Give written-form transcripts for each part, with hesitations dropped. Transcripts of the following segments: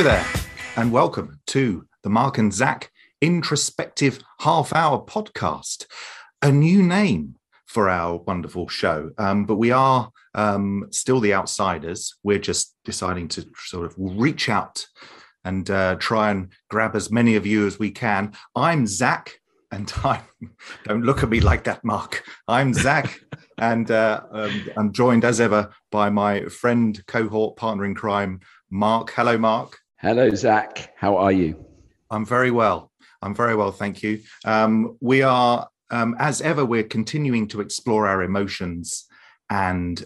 Hello there, and welcome to the Mark and Zach Introspective Half-Hour Podcast. A new name for our wonderful show, but we are still the outsiders. We're just deciding to sort of reach out and try and grab as many of you as we can. I'm Zach, and don't look at me like that, Mark. I'm Zach, and I'm joined as ever by my friend, cohort, partner in crime, Mark. Hello, Mark. Hello, Zach. How are you? I'm very well. Thank you. We are, as ever, we're continuing to explore our emotions and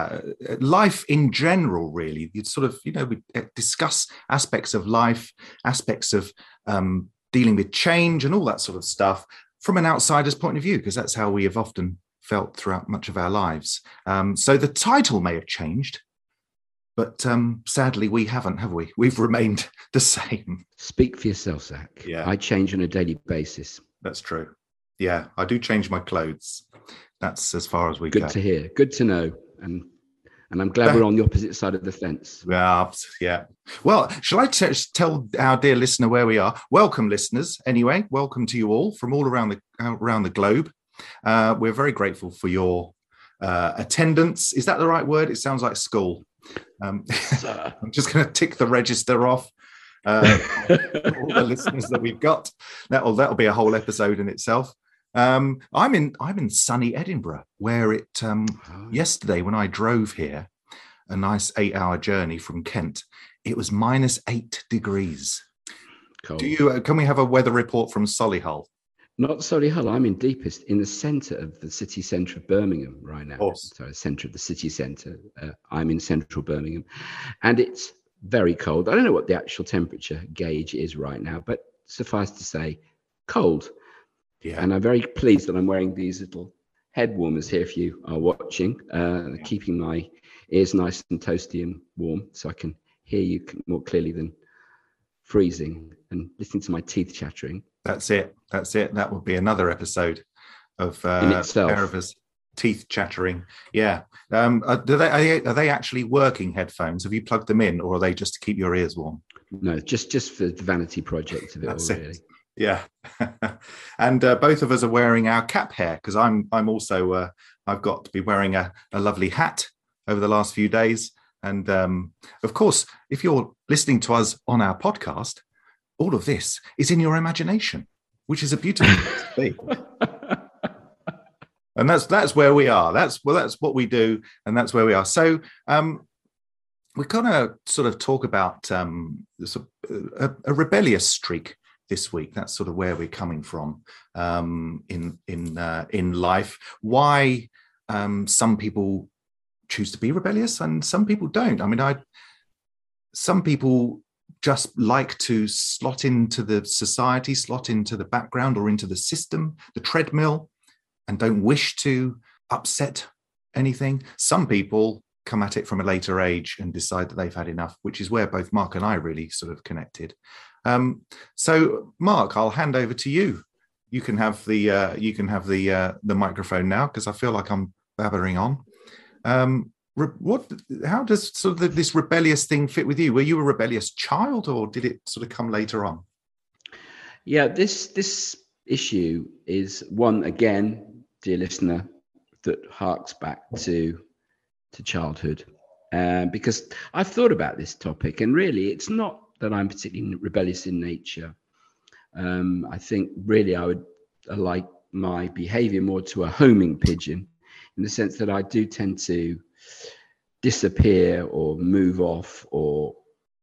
life in general, really. It's sort of, we discuss aspects of life, aspects of dealing with change and all that sort of stuff from an outsider's point of view, because that's how we have often felt throughout much of our lives. So the title may have changed, but sadly, we haven't, have we? We've remained the same. Speak for yourself, Zach. Yeah. I change on a daily basis. That's true. Yeah, I do change my clothes. That's as far as we go. Good to hear. Good to know. And I'm glad we're on the opposite side of the fence. Yeah. Well, shall I tell our dear listener where we are? Welcome, listeners. Anyway, welcome to you all from all around the globe. We're very grateful for your attendance. Is that the right word? It sounds like school. I'm just going to tick the register off all the listeners that we've got. That'll be a whole episode in itself. I'm in sunny Edinburgh, where it yesterday when I drove here, a nice 8-hour journey from Kent, it was -8 degrees. Cold. Can we have a weather report from Solihull? Not Solihull. I'm in the centre of the city centre of Birmingham right now. Sorry, centre of the city centre. I'm in central Birmingham, and it's very cold. I don't know what the actual temperature gauge is right now, but suffice to say, cold. Yeah. And I'm very pleased that I'm wearing these little head warmers here if you are watching, keeping my ears nice and toasty and warm so I can hear you more clearly than freezing and listening to my teeth chattering. That's it. That would be another episode of in itself. Pair of us teeth chattering. Yeah. Are they actually working headphones? Have you plugged them in, or are they just to keep your ears warm? No, just for the vanity project of it That's all, really. Yeah. And both of us are wearing our cap hair, because I'm also I've got to be wearing a lovely hat over the last few days. And of course, if you're listening to us on our podcast, all of this is in your imagination, which is a beautiful thing to be. And that's where we are. That's what we do, and that's where we are. So we're going to sort of talk about a rebellious streak this week. That's sort of where we're coming from in life. Why some people choose to be rebellious and some people don't. I mean, some people just like to slot into the society, slot into the background or into the system, the treadmill, and don't wish to upset anything. Some people come at it from a later age and decide that they've had enough, which is where both Mark and I really sort of connected. So, Mark, I'll hand over to you. You can have the microphone now, because I feel like I'm babbling on. How does sort of this rebellious thing fit with you? Were you a rebellious child, or did it sort of come later on? Yeah, this issue is one, again, dear listener, that harks back to childhood, because I've thought about this topic, and really it's not that I'm particularly rebellious in nature. I think really I would like my behavior more to a homing pigeon, in the sense that I do tend to disappear or move off or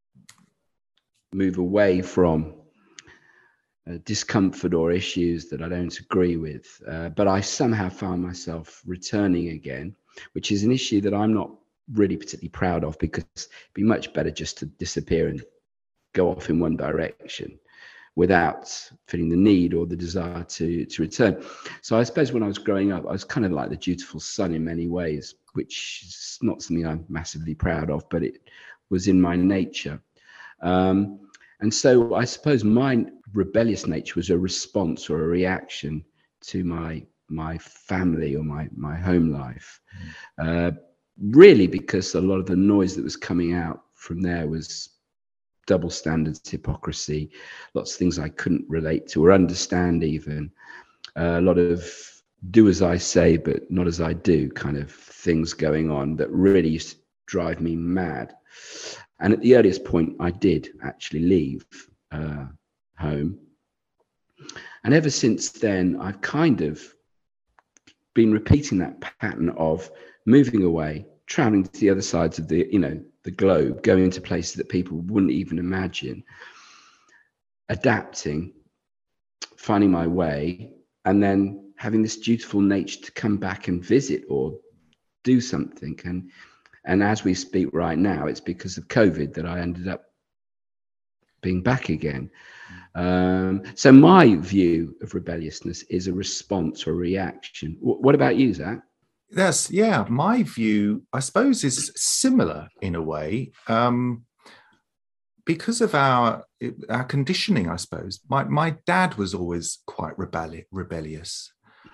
move away from discomfort or issues that I don't agree with. But I somehow found myself returning again, which is an issue that I'm not really particularly proud of, because it'd be much better just to disappear and go off in one direction without feeling the need or the desire to return. So I suppose when I was growing up, I was kind of like the dutiful son in many ways, which is not something I'm massively proud of, but it was in my nature. And so I suppose my rebellious nature was a response or a reaction to my family or my home life. Really, because a lot of the noise that was coming out from there was double standards, hypocrisy, lots of things I couldn't relate to or understand even. A lot of do as I say, but not as I do kind of things going on that really used to drive me mad. And at the earliest point, I did actually leave home. And ever since then, I've kind of been repeating that pattern of moving away, traveling to the other sides of the globe, going to places that people wouldn't even imagine, adapting, finding my way, and then having this dutiful nature to come back and visit or do something. And as we speak right now, it's because of COVID that I ended up being back again. So my view of rebelliousness is a response or a reaction. What about you, Zach? Yes, yeah. My view, I suppose, is similar in a way, because of our conditioning. I suppose my dad was always quite rebellious,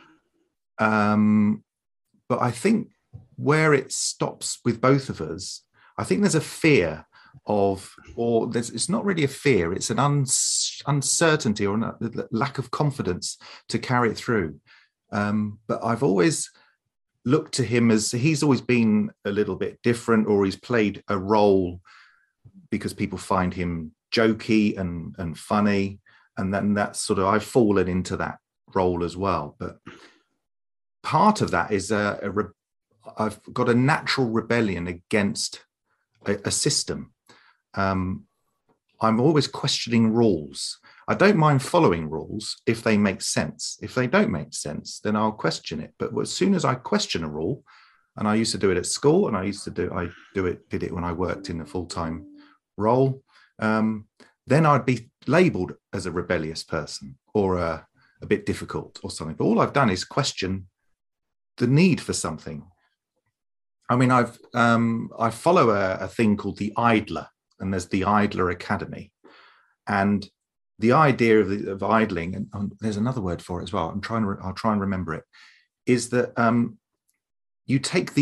but I think where it stops with both of us, I think there's a fear of, it's not really a fear, it's an uncertainty or a lack of confidence to carry it through. But I've always looked to him as he's always been a little bit different, or he's played a role because people find him jokey and funny. And then that's sort of, I've fallen into that role as well. But part of that is I've got a natural rebellion against a system. I'm always questioning rules. I don't mind following rules if they make sense. If they don't make sense, then I'll question it. But as soon as I question a rule, and I used to do it at school, and did it when I worked in a full-time role, then I'd be labeled as a rebellious person or a bit difficult or something. But all I've done is question the need for something. I mean, I follow a thing called the Idler, and there's the Idler Academy, and the idea of idling, and there's another word for it as well. I'll try and remember it. Is that you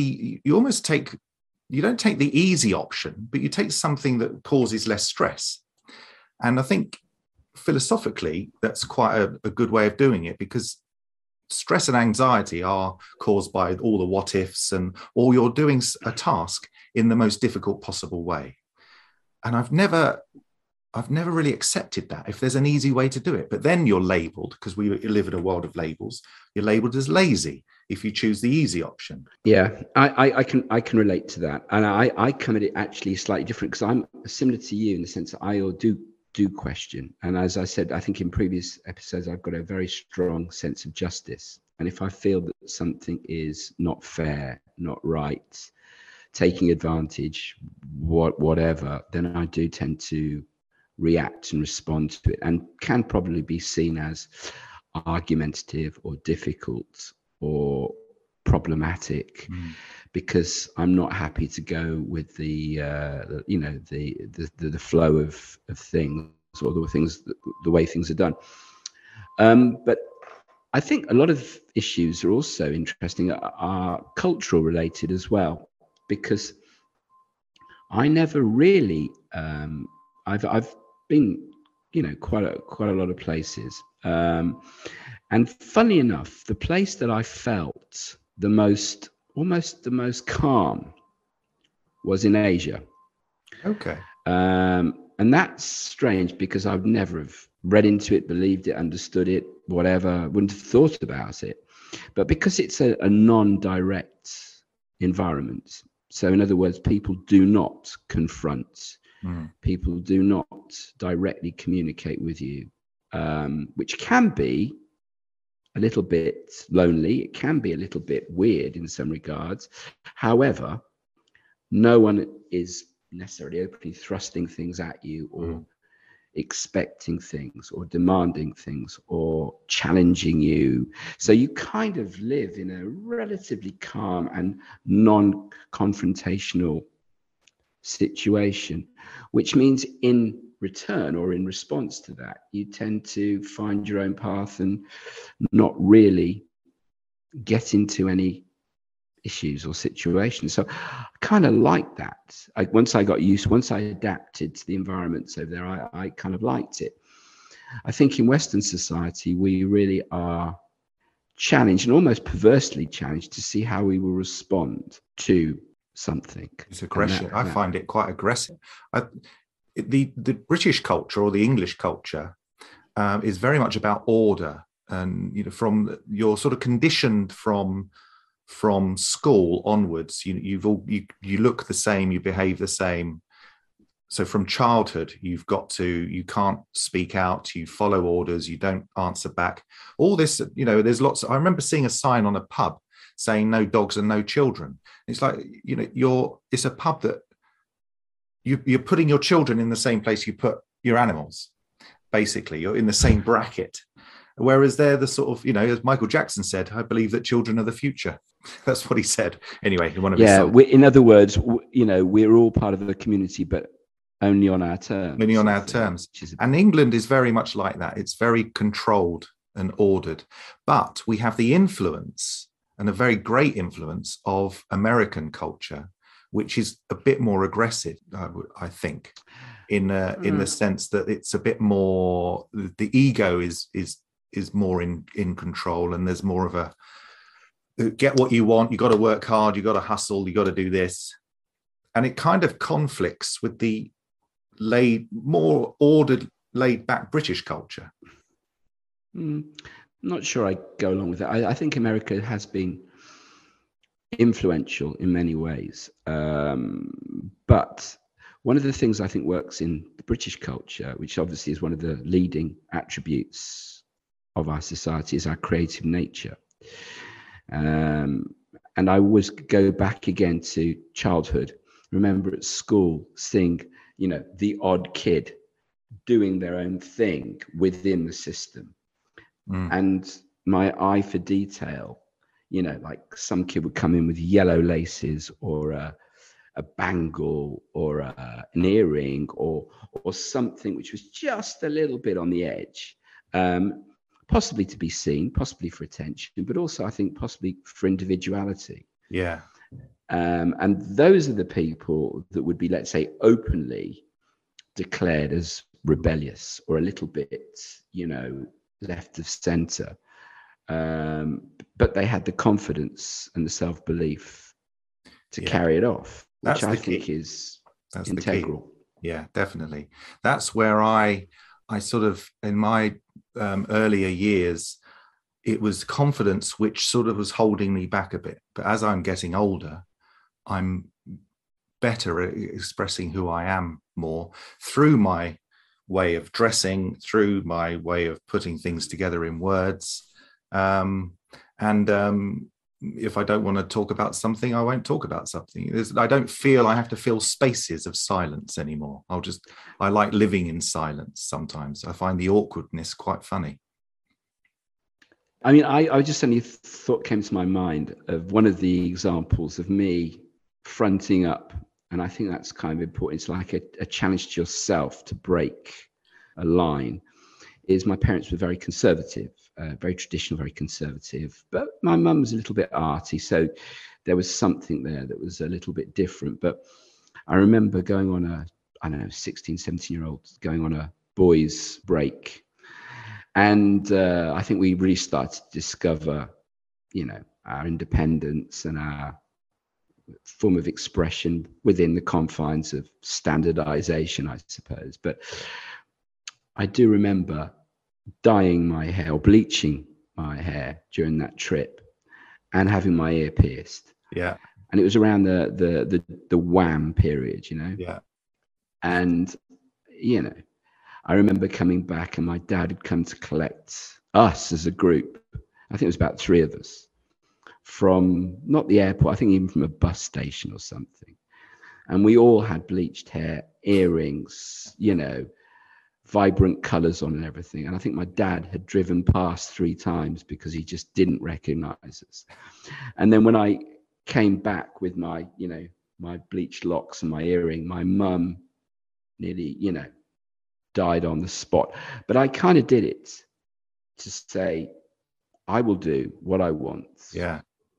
don't take the easy option, but you take something that causes less stress. And I think philosophically, that's quite a good way of doing it, because stress and anxiety are caused by all the what ifs, or you're doing a task in the most difficult possible way. And I've never really accepted that, if there's an easy way to do it. But then you're labeled, because we live in a world of labels, you're labeled as lazy if you choose the easy option. Yeah, I can relate to that. And I come at it actually slightly different, because I'm similar to you in the sense that I do question. And as I said, I think in previous episodes, I've got a very strong sense of justice. And if I feel that something is not fair, not right, taking advantage, whatever, then I do tend to react and respond to it, and can probably be seen as argumentative or difficult or problematic, because I'm not happy to go with the flow of things, or the way things are done. But I think a lot of issues are also interesting, are cultural related as well, because I never really I've been quite a lot of places, and funnily enough, the place that I felt almost the most calm was in Asia. Okay. And that's strange, because I've never have read into it, believed it, understood it, whatever, wouldn't have thought about it. But because it's a non-direct environment, so in other words, people do not confront, people do not directly communicate with you, which can be a little bit lonely. It can be a little bit weird in some regards. However, no one is necessarily openly thrusting things at you, or expecting things, or demanding things, or challenging you. So you kind of live in a relatively calm and non-confrontational situation, which means in return, or in response to that, you tend to find your own path and not really get into any issues or situations. So I kind of like that. Once I adapted to the environments over there, I kind of liked it. I think in Western society, we really are challenged, and almost perversely challenged, to see how we will respond to something. It's aggression. I find it quite aggressive. The British culture, or the English culture, is very much about order, and from you're sort of conditioned from school onwards. You look the same, you behave the same. So from childhood, you can't speak out, you follow orders, you don't answer back. All this, there's lots. I remember seeing a sign on a pub saying no dogs and no children. It's like, it's a pub that you're putting your children in the same place you put your animals. Basically, you're in the same bracket. Whereas they're the sort of, as Michael Jackson said, I believe that children are the future. That's what he said. Anyway, in one of his songs. In other words, we're all part of the community, but only on our terms. Only on our terms. And England is very much like that. It's very controlled and ordered. But we have the influence, and a very great influence, of American culture, which is a bit more aggressive, I think, in the sense that it's a bit more, the ego is more in control, and there's more of a get what you want, you got to work hard, you got to hustle, you got to do this. And it kind of conflicts with the more ordered, laid back British culture. I'm not sure I go along with that. I think America has been influential in many ways. But one of the things I think works in the British culture, which obviously is one of the leading attributes of our society, is our creative nature. And I always go back again to childhood. Remember at school seeing, the odd kid doing their own thing within the system. And my eye for detail, like some kid would come in with yellow laces, or a bangle, or an earring, or something which was just a little bit on the edge, possibly to be seen, possibly for attention, but also I think possibly for individuality. Yeah. And those are the people that would be, let's say, openly declared as rebellious, or a little bit, left of center. But they had the confidence and the self-belief to carry it off, which I think is integral. Yeah, definitely. That's where I sort of, in my earlier years, it was confidence which sort of was holding me back a bit. But as I'm getting older, I'm better at expressing who I am more through my way of dressing, through my way of putting things together in words. If I don't want to talk about something, I won't talk about something. I don't feel I have to fill spaces of silence anymore. I like living in silence sometimes. I find the awkwardness quite funny. I mean, I just suddenly thought came to my mind of one of the examples of me fronting up. And I think that's kind of important. It's like a challenge to yourself to break a line. Is my parents were very conservative, very traditional, very conservative. But my mum was a little bit arty. So there was something there that was a little bit different. But I remember going on 16, 17-year-old going on a boys' break. And I think we really started to discover, our independence and our form of expression within the confines of standardization, I suppose. But I do remember dyeing my hair, or bleaching my hair during that trip, and having my ear pierced. Yeah. And it was around the Wham period, Yeah. And, I remember coming back, and my dad had come to collect us as a group. I think it was about 3 of us, from not the airport, I think even from a bus station or something. And we all had bleached hair, earrings, vibrant colors on and everything. And I think my dad had driven past 3 times because he just didn't recognize us. And then when I came back with my, my bleached locks and my earring, my mum nearly, died on the spot. But I kind of did it to say, I will do what I want. Yeah.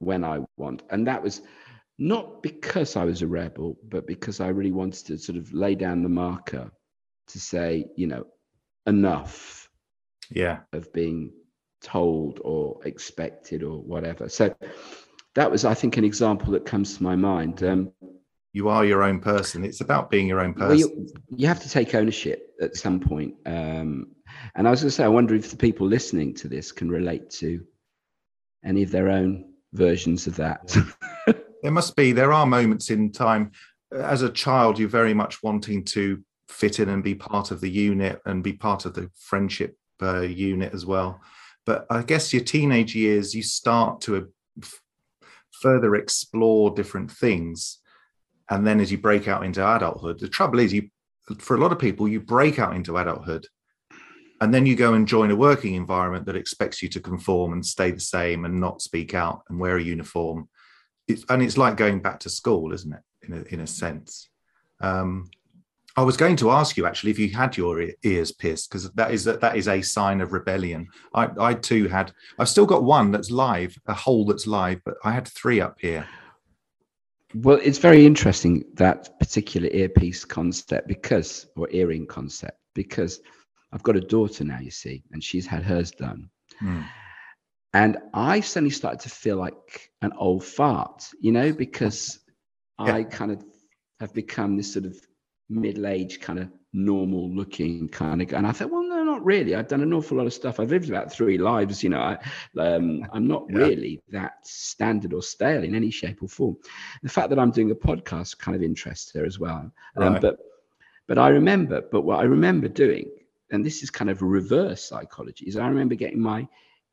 when I want. And that was not because I was a rebel, but because I really wanted to sort of lay down the marker to say, enough of being told or expected or whatever. So that was, I think, an example that comes to my mind. You are your own person. It's about being your own person. Well, you have to take ownership at some point. And I was going to say, I wonder if the people listening to this can relate to any of their own versions of that. There are moments in time. As a child, you're very much wanting to fit in and be part of the unit and be part of the friendship unit as well. But I guess your teenage years, you start to further explore different things. And then as you break out into adulthood, the trouble is, for a lot of people, you break out into adulthood and then you go and join a working environment that expects you to conform and stay the same and not speak out and wear a uniform. It's like going back to school, isn't it? In a sense. I was going to ask you actually if you had your ears pierced, because that is a sign of rebellion. I too had. I've still got one that's live, a hole that's live, but I had 3 up here. Well, it's very interesting, that particular earpiece concept, or earring concept, because I've got a daughter now, you see, and she's had hers done. And I suddenly started to feel like an old fart, because I kind of have become this sort of middle-aged, kind of normal looking kind of guy. And I thought, well, no, not really. I've done an awful lot of stuff. I've lived about 3 lives, I'm not really that standard or stale in any shape or form. The fact that I'm doing a podcast kind of interests her as well. Right. But what I remember doing, and this is kind of reverse psychology, is I remember getting my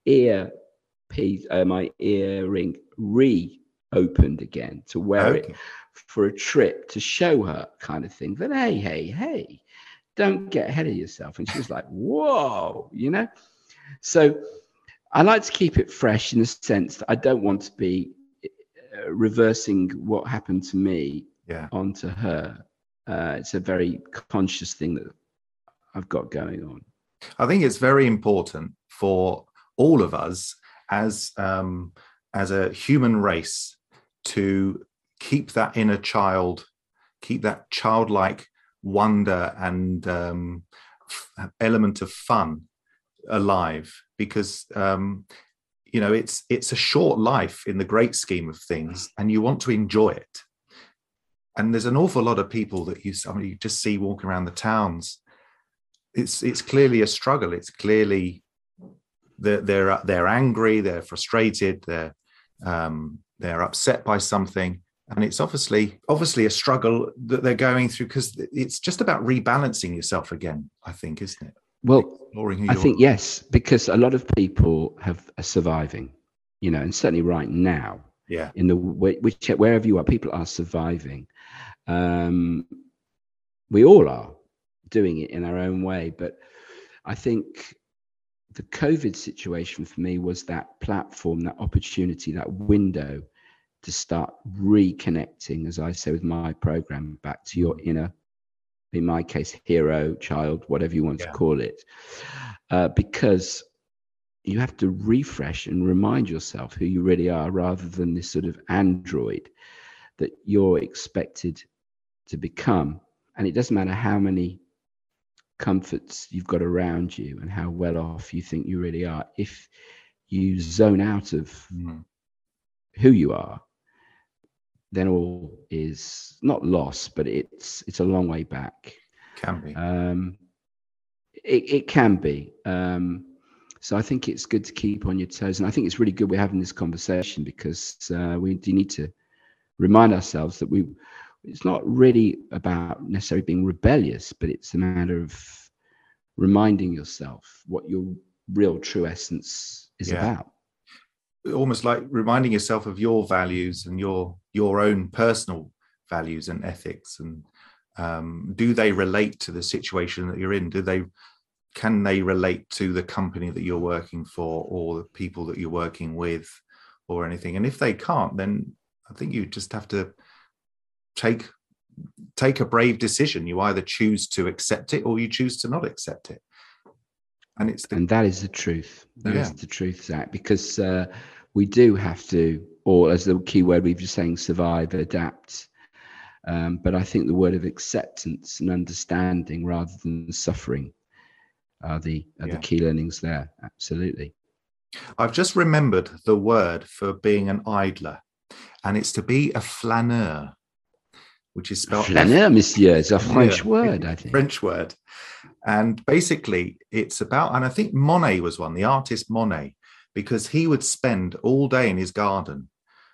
my earring reopened again to wear it for a trip to show her, kind of thing, that hey, don't get ahead of yourself. And she was like, whoa, So I like to keep it fresh in the sense that I don't want to be reversing what happened to me onto her. It's a very conscious thing that I've got going on. I think it's very important for all of us as a human race to keep that inner child, keep that childlike wonder and element of fun alive, because it's a short life in the great scheme of things, and you want to enjoy it. And there's an awful lot of people that you just see walking around the towns. It's clearly a struggle. It's clearly they're angry, they're frustrated, they're upset by something, and it's obviously a struggle that they're going through, because it's just about rebalancing yourself again, I think, isn't it? Well, I think yes, because a lot of people are surviving, and certainly right now, in the wherever you are, people are surviving. We all are doing it in our own way, but I think the COVID situation for me was that platform, that opportunity, that window to start reconnecting, as I say with my program, back to your inner, in my case, hero, child, whatever you want to call it, because you have to refresh and remind yourself who you really are, rather than this sort of android that you're expected to become. And it doesn't matter how many comforts you've got around you and how well off you think you really are. If you zone out of who you are, then all is not lost, but it's a long way back. Can be. It can be. So I think it's good to keep on your toes, and I think it's really good we're having this conversation, because we do need to remind ourselves that it's not really about necessarily being rebellious, but it's a matter of reminding yourself what your real true essence is about. Almost like reminding yourself of your values and your own personal values and ethics, and do they relate to the situation that you're in? Can they relate to the company that you're working for, or the people that you're working with, or anything? And if they can't, then I think you just have to take a brave decision. You either choose to accept it or you choose to not accept it. And that is the truth. That is the truth, Zach, because we do have to or as the key word we've been saying, survive, adapt. But I think the word of acceptance and understanding rather than suffering are the key learnings there. Absolutely. I've just remembered the word for being an idler, and it's to be a flâneur, which is spelled flâneur, monsieur. It's a French word, I think. French word. And basically it's about, and I think Monet was one, the artist Monet, because he would spend all day in his garden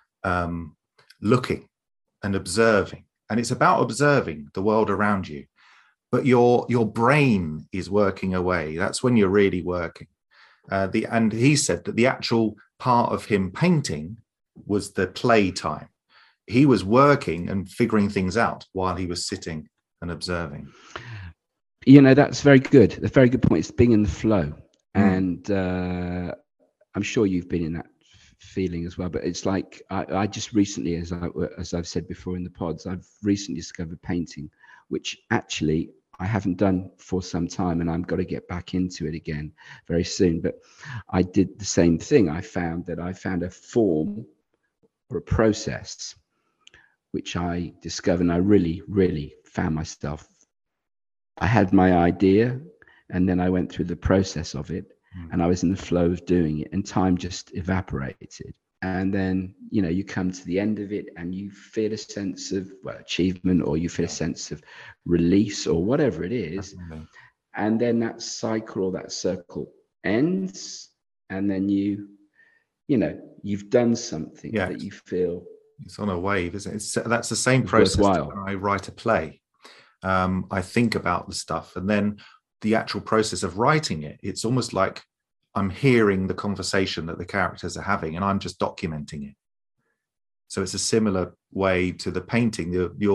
looking and observing. And it's about observing the world around you. But your brain is working away. That's when you're really working. And he said that the actual part of him painting was the playtime. He was working and figuring things out while he was sitting and observing. That's very good. A very good point. It's being in the flow. And I'm sure you've been in that feeling as well. But it's like I just recently, as I've said before in the pods, I've recently discovered painting, which actually I haven't done for some time, and I've got to get back into it again very soon. But I did the same thing. I found a form or a process which I discovered, and I really, really found myself. I had my idea, and then I went through the process of it, and I was in the flow of doing it, and time just evaporated. And then, you come to the end of it and you feel a sense of achievement, or you feel a sense of release, or whatever it is. Definitely. And then that cycle or that circle ends, and then you've done something that you feel. It's on a wave, isn't it? That's the same process when I write a play. I think about the stuff, and then the actual process of writing it, it's almost like I'm hearing the conversation that the characters are having, and I'm just documenting it. So it's a similar way to the painting.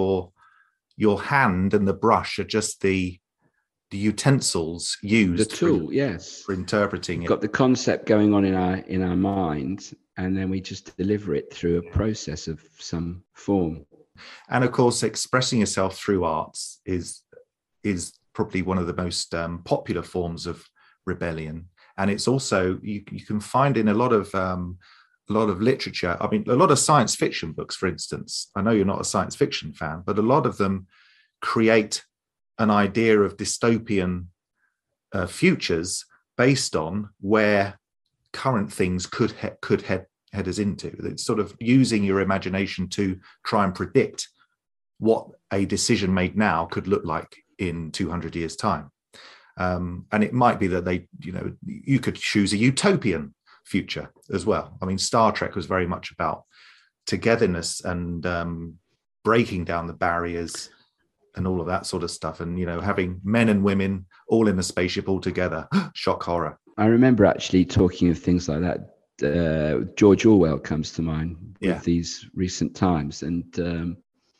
Your hand and the brush are just the utensils used, the tool, for interpreting We've it. Got the concept going on in our mind, and then we just deliver it through a process of some form. And of course, expressing yourself through arts is probably one of the most popular forms of rebellion. And it's also, you can find in a lot of literature. I mean, a lot of science fiction books, for instance. I know you're not a science fiction fan, but a lot of them create an idea of dystopian futures based on where current things could head us into. It's sort of using your imagination to try and predict what a decision made now could look like in 200 years' time. And it might be that you could choose a utopian future as well. I mean, Star Trek was very much about togetherness and breaking down the barriers and all of that sort of stuff. And, having men and women all in a spaceship all together. Shock horror. I remember actually talking of things like that. George Orwell comes to mind with these recent times. And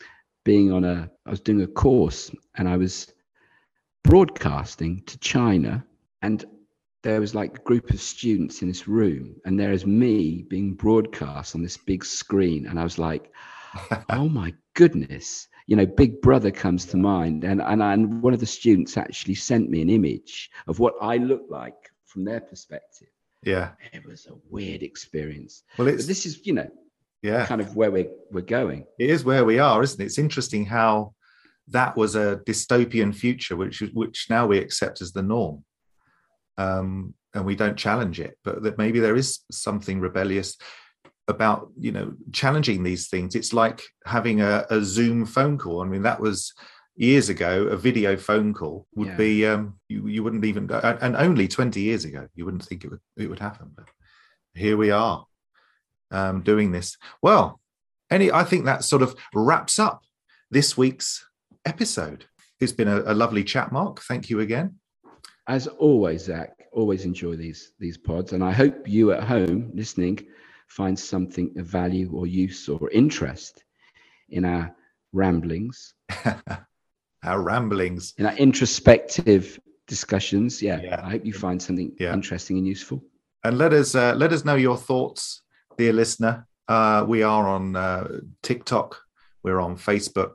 I was doing a course, and I was broadcasting to China, and there was like a group of students in this room, and there is me being broadcast on this big screen, and I was like, oh my goodness, Big Brother comes to mind, and one of the students actually sent me an image of what I looked like from their perspective. It was a weird experience. Well, but this is kind of where we're going. It is where we are, isn't it? It's interesting how that was a dystopian future, which now we accept as the norm, and we don't challenge it. But that maybe there is something rebellious about challenging these things. It's like having a Zoom phone call. I mean, that was years ago. A video phone call would be you wouldn't even, and only 20 years ago you wouldn't think it would happen. But here we are doing this. Well, I think that sort of wraps up this week's episode. It's been a lovely chat, Mark. Thank you again. As always, Zach, always enjoy these pods, and I hope you at home listening find something of value or use or interest in our ramblings. Our ramblings. In our introspective discussions. I hope you find something interesting and useful. And let us know your thoughts, dear listener. We are on TikTok. We're on Facebook.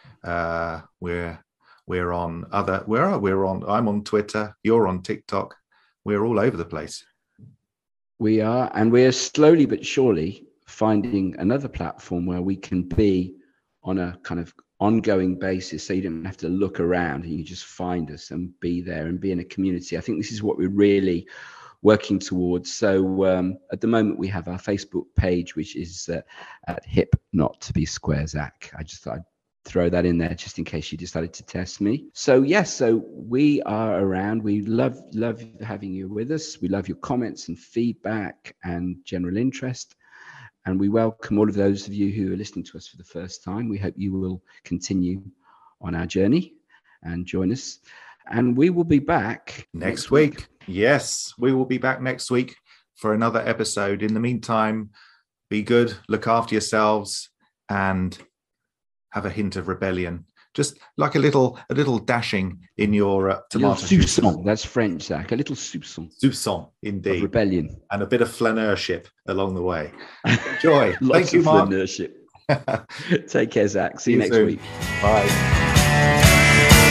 We're on other. I'm on Twitter. You're on TikTok. We're all over the place. We are, and we're slowly but surely finding another platform where we can be on a kind of ongoing basis, so you don't have to look around and you just find us and be there and be in a community. I think this is what we're really working towards. So at the moment we have our Facebook page, which is at hip not to be square Zach. I just thought I'd throw that in there just in case you decided to test me. So yes, so we are around. We love having you with us. We love your comments and feedback and general interest. And we welcome all of those of you who are listening to us for the first time. We hope you will continue on our journey and join us. And we will be back next week. Yes, we will be back next week for another episode. In the meantime, be good, look after yourselves, and have a hint of rebellion. Just like a little dashing in your tomato. Soupçon. That's French, Zach. A little soupçon. Soupçon, indeed. Of rebellion. And a bit of flaneurship along the way. Enjoy. Lots Thank you, of Mark. flaneurship. Take care, Zach. See you next week. Bye.